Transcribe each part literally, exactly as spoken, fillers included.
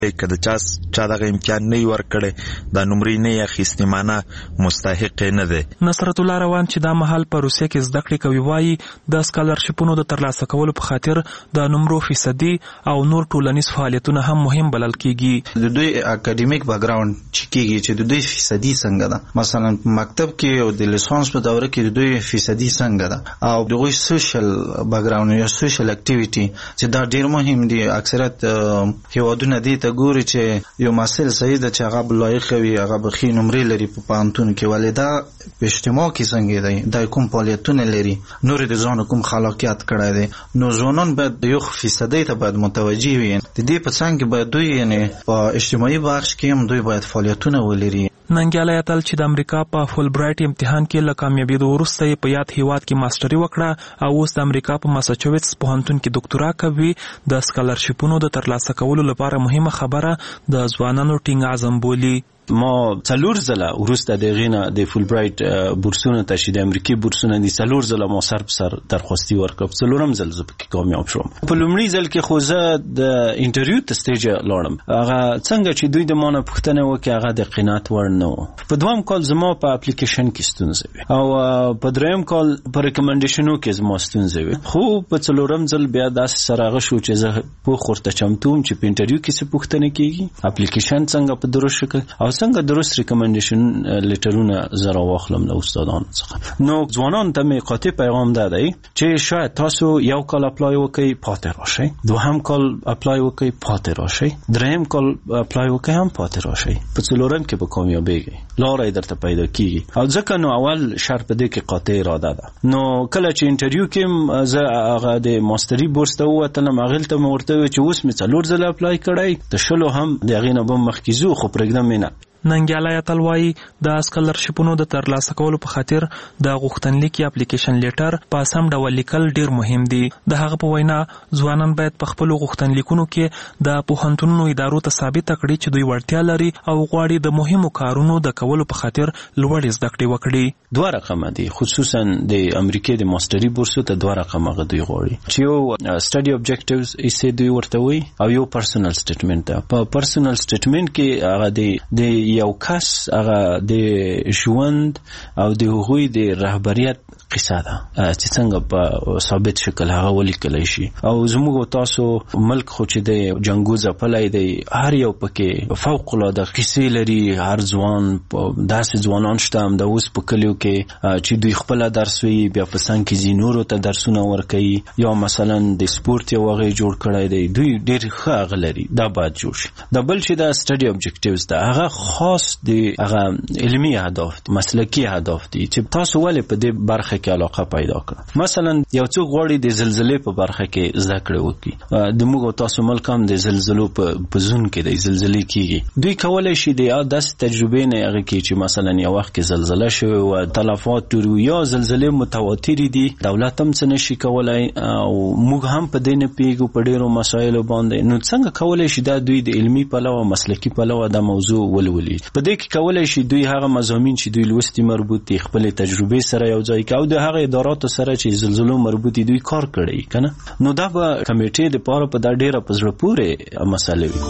که د چا چا دغه امکان نه ورکړي دا نمرې نه اخیستې معنی مستحق نه دی. نصرت الله روان چې دا مهال په روسیه کې زده کړې کوي وایي د سکالرشیپونو د ترلاسه کولو په خاطر د نمرو فیصدي او نور ټولنیز فعالیتونه هم مهم بلل کیږي. د دوی اکیډمیک بیک ګراوند چې کیږي چې د دوی فیصدي څنګه ده، مثلا مکتب کې او د لیسانس په دوره کې د دوی فیصدي څنګه ده، او دغه سوشل بیک ګراوند یا سوشل اکټیویټي چې دا ډیر مهم دي. اکثریت هیوادونه دي ته ګوري چې یو مسل صحیح ده چې هغه لایق وي، هغه بخي نمرې لري په پانتون کې، ولې دا په اجتماع کې څنګه دی، دا کوم فعالیتونه لري، نور د ځان کوم خلاقیت کړی دی. نو ځوانان باید یو فیصدي ته باید متوجي وي. د دې په څنګه باید دوی یعنی په اجتماعي بخش کې هم دوی باید فعالیتونه ولري. ننګیالی اتل چې د امریکا په فول برایټ امتحان کې له کامیابېدو وروسته یې په یاد هیواد کې ماسټري وکړه او اوس د امریکا په ماساچوټس پوهنتون کې ډاکټورا کوي. د سکالرشیپونو د ترلاسه کولو لپاره مهمه خبره د ځوانانو ټینګ عزم بولي. ما څلور ځله وروسته د غینه د فول برایټ بورسونو ته چې د امریکای بورسونه دي څلور ځله ما سر په سر درخواستي ورکړم، څلورم ځل زه پکې کامیاب شوم. په لومړي ځل کې خو زه د انټرویو ته سټیج لاړم، هغه څنګه چې دوی د ما نه پوښتنه وکړه هغه د قناعت وړ نه و. په دویم کال زما په اپلیکیشن کې ستونزه وي او په دریم کال په ریکمنډیشنو کې زما ستونزه وي، خو په څلورم ځل بیا داسې سره شو چې زه په خورته چمتوم چې په انټرویو کې څه پوښتنه کیږي، اپلیکیشن څنګه په درست شکل او څنګه درست ریکمنډیشن لیټرونه زرا واخلم له استادانو څخه. نو ځوانان ته مې قاطع پیغام ده دی چې شاید تاسو یو کال اپلای وکړئ پاتې راشئ، دوهم کال اپلای وکړئ پاتې راشئ، دریم کال اپلای وکړئ هم پاتې راشئ، په څلورم کې به کامیابیږئ، لاره درته پیدا کیږي. او ځکه نو اول شرط په دې کې قاطع اراده ده. نو کله چې انټرویو کې زه هغه د ماستري بورس ته ووتلم، هغې ته مې ورته وویل چې اوس مې څلور ځله اپلای کړی، د شلو هم د هغې نه به مخکې ځو خو پرېږدم یې نه. ننګیالی اتل وایي د سکالرشیپونو د ترلاسه کولو په خاطر د غوښتنلیک یا اپلیکیشن لیټر په سم ډول لیکل ډیر مهم دي. د هغه په وینا ځوانان باید په خپلو غوښتنلیکونو کې د پوهنتونونو ادارو ته ثابته کړي چې دوی وړتیا لري او غواړي د مهمو کارونو د کولو په خاطر لوړې زده کړې وکړي. دوه رقمه دي، خصوصا د امریکای د ماستري بورسو ته دوه رقمه غو دوی غواړي چې یو سټډي اوبجیکټیوز یې دوی ورته وي او یو پرسونل سټیټمنټ ده. په پرسونل سټیټمنټ کې هغه د یو کس هغه د ژوند او د هغوی د رهبریت قصه ده چې څنګه په ثابت شکل هغه ولیکلی شي. او زموږ تاسو ملک خو چې د جنګو ځپلی دی، هر یو پکې فوق العاده قصې لري. هر ځوان داسې ځوانان شته هم د اوس په کلیو کې چې دوی خپله درس وي، بیا په څنګ کې ځي نورو ته درسونه ورکوي، یا مثلا د سپورت یو هغه جوړ کړی دی، دوی ډېر ښه هغه لري، دا باید جوړ شي. د بل چې دا سټډي اوبجیکټیوز ده هغه خاص د هغه علمي اهداف دي، مسلکي اهداف دي چې تاسو ولې په دې برخه کې علاقه پیدا کړه. مثلا یو څوک غواړي د زلزلې په برخه کې زده کړه وکړي، د موږ تاسو ملک هم د زلزلو په زون کې د زلزلې کیږي، دوی کولای شي د داسې تجربې نه هغه کې چې مثلا یو وخت کې زلزله شوې او تلفات ډېر یا زلزلې متواترې دي، دولت هم څه نشي کولای او موږ هم په دې نه پیږو په ډېرو مسایلو باندې. نو څنګه کولای شي دا دوی د علمي پلوه مسلکي پلوه دا موضوع ولولي؟ په دې کې کولای شي دوی هغه مضامین چې دوی لوستي مربوط دي خپل تجربې سره یو ځای کوي او د هغه اداراتو سره چې زلزلو مربوط دي دوی کار کړی کنه. نو دا به کمیټې د پاره په دا ډیره په زړه پورې مسله وي.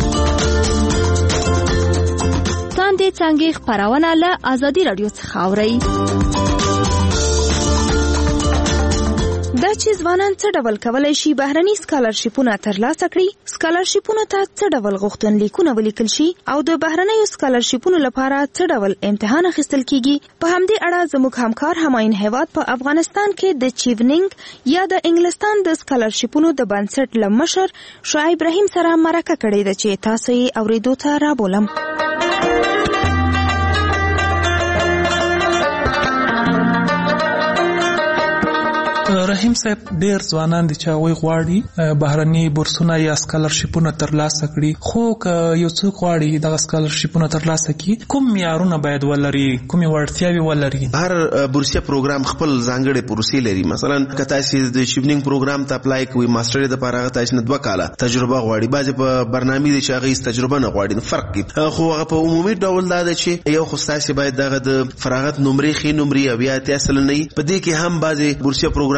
تاندې څنګه خبرونه له ازادي رادیو څخه اوري. دا چې ځوانان څه ډول کولای شي بهرني سکالرشیپونه ترلاسه کړي، سکالرشیپونو ته څه ډول غوښتنلیکونه ولیکل شي او د بهرنیو سکالرشیپونو لپاره څه ډول امتحان اخیستل کیږي، په همدې اړه زموږ همکار همایون هیواد په افغانستان کې د چیونینګ یا د انګلستان د سکالرشیپونو د بنسټ له مشر شعیب رحیم سره مرکه کړې ده چې تاسو یې اوریدو ته رابولم. رحیم صاحب، ډیر ځوانان دي چې هغوی غواړي بهرني بورسونه یا سکالرشیپونه ترلاسه کړي، خو که یو څوک غواړي دغه سکالرشیپونه ترلاسه کړي کوم معیارونه باید ولري، کومې وړتیاوې ولري؟ هر بورسیه پروګرام خپل ځانګړې پروسې لري. مثلا که تاسو د چیونینګ پروګرام ته اپلای کوئ، ماستري دپاره هغه تاسو نه دوه کاله تجربه غواړي، بعضې په برنامې دي چې هغه هېڅ تجربه نه غواړي، فرق کوي. خو هغه په عمومي ډول دا ده چې یو خو ستاسې باید دغه د فراغت نمرې ښې نمرې او یا اتیا سلنه وي. په دې کې هم بعضې بورسیه پروګرامونه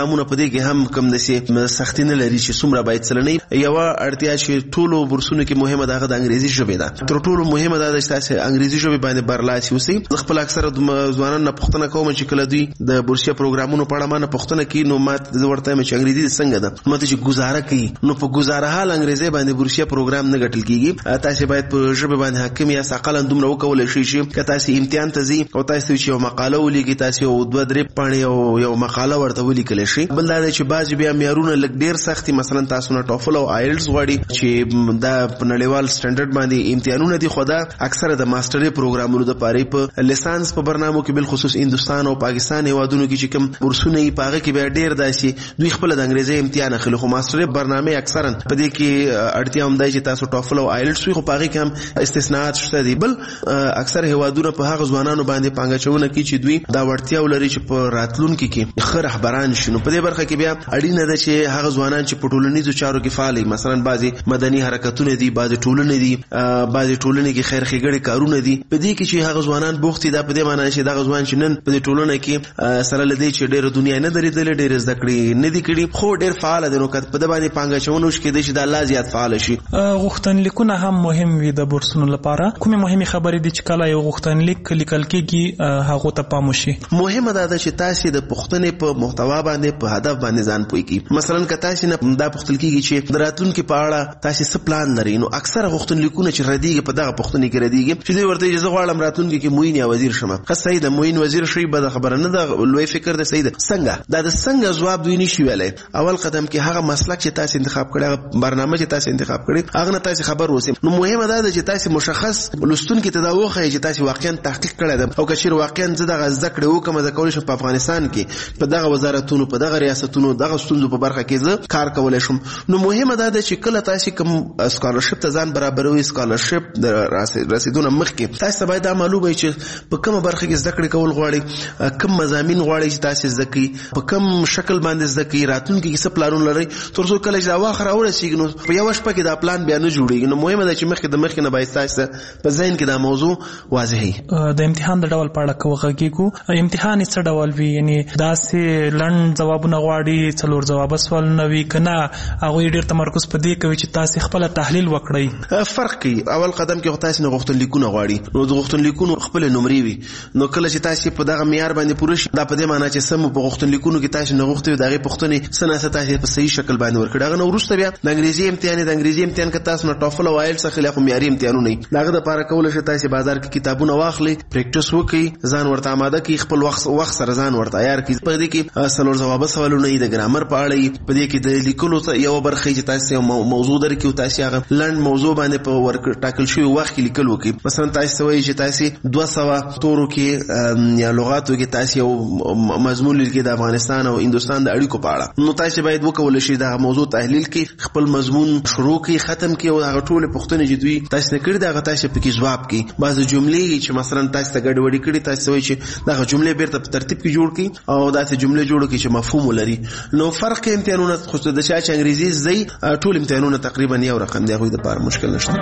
پروګرامونه په دې کې هم کوم داسې سختي نه لري چې څومره باید سلنۍ یو اړتیا چې ټولو بورسونو کې مهمه ده د انګریزي ژبې ده. تر ټولو مهمه ده چې تاسو انګریزي ژبې باندې برلاسي اوسئ. خپل اکثره ځوانان نه پوښتنه کوم چې کله دوی د بورسیا پروګرامونو په اړه ما پوښتنه کوي نو ما ورته چې انګریزي څنګه ده ماته چې گزاره کوي نو په گزاره حال انګریزي باندې بورسیا پروګرام نه ګټل کیږي. تاسو باید په ژبه باندې حاکم یا ساقلن دومره وکولای شئ چې که تاسو امتحان ته ځئ او تاسو چې یو مقاله ولیکئ تاسو یو دوه درې پاڼې او یو مقاله ورته ولیکلی شئ. بل دا دی چې بعضې بیا معیارونه لږ ډېر سختي مثلا تاسو نه ټوفل او آیلټس غواړي چې دا په نړیوال سټنډرډ باندې امتحانونه دي خو دا اکثره د ماسټري پروګرامونو دپاره په لیسانس په برنامو کې بالخصوص هندوستان او پاکستان هیوادونو کې چې کوم بورسونه یې په هغه کې بیا ډېر داسې دوی خپله د انګریزي امتحان اخلي خو ماسټري برنامې اکثرا په دې کې اړتیا هم دی چې تاسو ټوفل او آیلټس وي خو په هغې کې هم استثناءات شته دي. بل اکثر هیوادونه په هغه ځوانانو باندې پانګه اچونه کوي چې دوی دا وړتیا ولري چې په راتلونکي کې ښه رهبران شي. نو په دې برخه کې بیا اړینه ده چې هغه ځوانان چې په ټولنیزو چارو کې فعال وي مثلا بعضې مدني حرکتونه دي بعضې ټولنې دي بعضې ټولنې کې خیر ښېګړې کارونه دي په دې کې چې هغه ځوانان بوخت دي دا په دې معنی چې دغه ځوان چې نن په دې ټولنه کې سره له دې چې ډېره دنیا نه درېدلې ډېرې زده کړې نه دي کړي خو ډېر فعاله دی نو که په ده باندې پانګه اچونه وشي کېدای شي دا لا زیات فعاله شي. غوښتنلیکونه هم مهم وي د بورسونو لپاره. کومې مهمې خبرې دي چې کله یو غوښتنلیک لیکل کېږي هغو ته پام وشي؟ مهمه دا ده چې تاسې د پوښتنې په محتوا باندې په هدف باندې ځان پوه کړي. مثلا که تاسې نه دا پوښتل کېږي چې د راتلونکي په اړه تاسې څه پلان لرئ نو اکثره غوښتنلیکونه چې ردېږي په دغه پوښتنې کې ردېږي چې دوی ورته چې زه غواړم راتلونکي کې معین یا وزیر شم. ښه صحیح ده معین وزیر شئ بده خبره نه ده لوی فکر ده صحیح ده. څنګه دا د څنګه ځواب دوی نشي ویلی. اول قدم کې هغه مسلک چې تاسې انتخاب کړی هغه برنامه چې تاسې انتخاب کړی هغه نه تاسې خبر اوسئ. نو مهمه دا ده چې تاسې مشخص لوستونکي ته دا وښایئ چې تاسې واقعا تحقیق کړی ده او که چېرې واقعا زه دغه زده کړې وکړم زه کولی شم په افغانستان کې په دغه وزارتونو په دغه ریاستونو دغه ستونزو په برخه کې زه کار کولی شم. نو مهمه دا ده چې کله تاسې کوم سکالرشپ ته ځان برابروي سکالرشپ د رسېدونه مخکې تاسې ته باید دا معلوم وي چې په کومه برخه کې زده کړې کول غواړئ کوم مضامین غواړئ چې تاسې زده کړئ په کوم شکل باندې زده کړئ راتلونکي کې څه پلانونه لرئ تر څو کله چې دا وخت راورسېږي نو په یوه شپه کې دا پلان بیا نه جوړېږي. نو مهمه ده چې مخکې د مخکې نه باید تاسې په ذهن کې دا موضوع واضح وي. د امتحان د ډول په اړه که وغږېږو امتحان یې څه ډول وي یعنې داسې لنډ ځوابونه غواړي څلور ځوابه سوالونه وي که نه هغوی ډېر تمرکز په دې کوي چې تاسې خپله تحلیل وکړئ؟ فرق کوي. اول قدم کې خو تاسې نه غوښتنلیکونه غواړي نو د غوښتنلیکونو خپلې نمرې وي نو کله چې تاسې په دغه معیار باندې پوره شي دا په دې معنی چې څه مو په غوښتنلیکونو کې تاسې نه غوښتي د هغې پوښتنې څه نه څه تاسې په صحیح شکل باندې ورکړي. هغه نه وروسته بیا د انګریزي امتحان د انګریزي امتحان که تاسو نه ټوفل او آیلټس اخلي خو معیاري امتحانونه وي د هغه دپاره کولی شئ تاسې بازار کې کتابونه واخلئ پریکټس وکړئ ځان ورته اماده کړئ خپل وخت وخت سره ځان ورته عیار کړئ. په دې کې څلور ځوابه سوالونه وي د ګرامر په اړه وي په دې کې د لیکلو یوه برخه چې تاسې یو موضوع درکړي او تاسې هغه لنډ موضوع باندې په ټاکل شوي وخت کې لیکل وکړئ. مثلا تاسې ته وایي چې تاسې دوه سوه تورو کې یا لغاتو کې تاسې یو مضمون لیکئ د افغانستان او هندوستان د اړیکو په اړه نو تاسې باید وکولی شئ دغه موضوع تحلیل کړئ خپل مضمون شروع کړئ ختم کړئ او هغه ټولې پوښتنې چې دوی تاسې نه کړي دي هغه تاسې پکې ځواب کړئ. بعضې جملې چې مثلا تاسې ته ګډوډي کړي تاسې ته وایي چې دغه جملې بیرته په ترتیب کې جوړ کړئ او داسې جملې جوړ کړئ چې مفهوم ولري. نو فرق کې امتحانونه خو د چا چې انګریزي زده ټول امتحانونه تقریبا یو رقم دی هغوی دپاره مشکل نشته.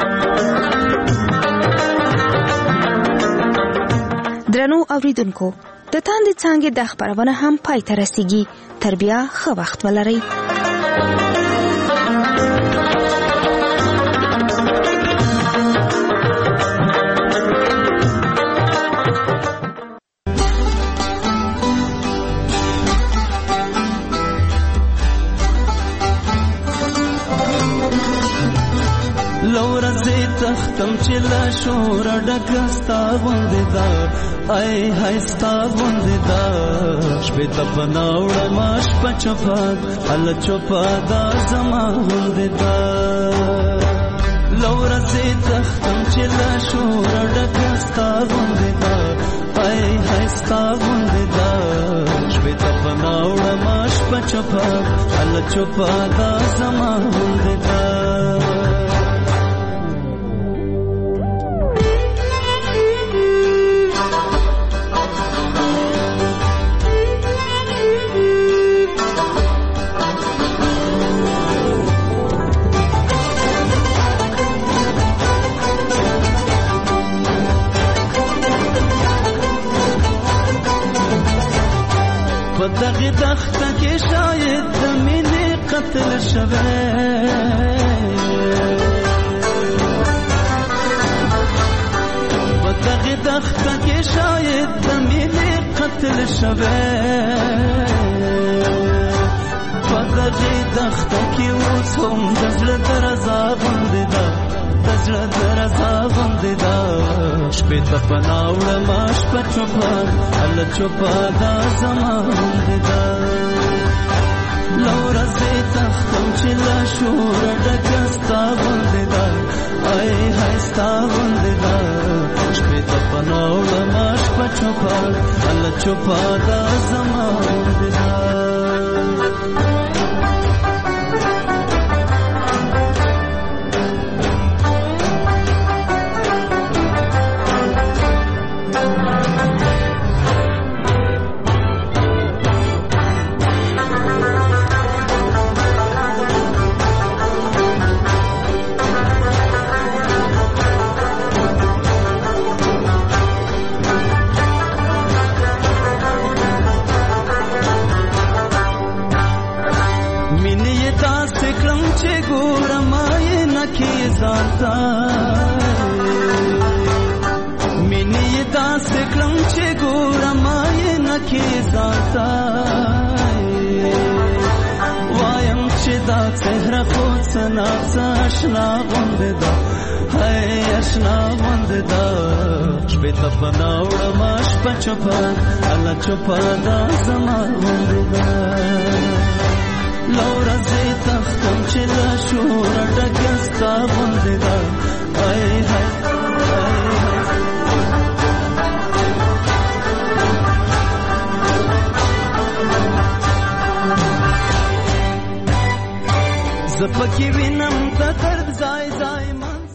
درنو اوریدونکو د تاندې څانګې دا خپرونه هم پای ته رسیږي. تر بیا ښه وخت ولرئ. تختم چې لا شور ډکه ستا غوندې ده ای های ستا غوندې ده شپې ته په ناوړه ما شپه چوپه هله چوپه دا زما غوندې ده له ورځې تختم چې لا شور ډکه ستا غوندې ده ای های ستا غوندې ده شپې ته په ناوړه ما شپه چوپه هله چوپه دا زما غوندې ده. دغه تخته کې شاید قتل شوه بدغه دخته کې شاید د مینې قتل شوه بدغه دخته کې اوس هم د زړه درزا غوندې ده د زړه درزا غوندې ده شپې ته پناه وړمه شپه چوپه هله چوپه دا زما غوندې ده له ورځې تختم چې له شوره ډکه ستا غوندې ده ای های ستا غوندې ده شپې ته پناه وړمه شپه چوپه هله چوپه دا زما غوندې ده مینې داسې کړم چې ګورم یې نکې ځانته وایم چې دا څهره خو څه ناڅه اشنا غوندې ده هی اشنا غوندې ده شپې ته پناه وړمه شپه چوپه هله چوپه دا زما غوندې ده له ورځې تختم چې له شوره ډکه ستا غوندې ده ای های زه پکې وینم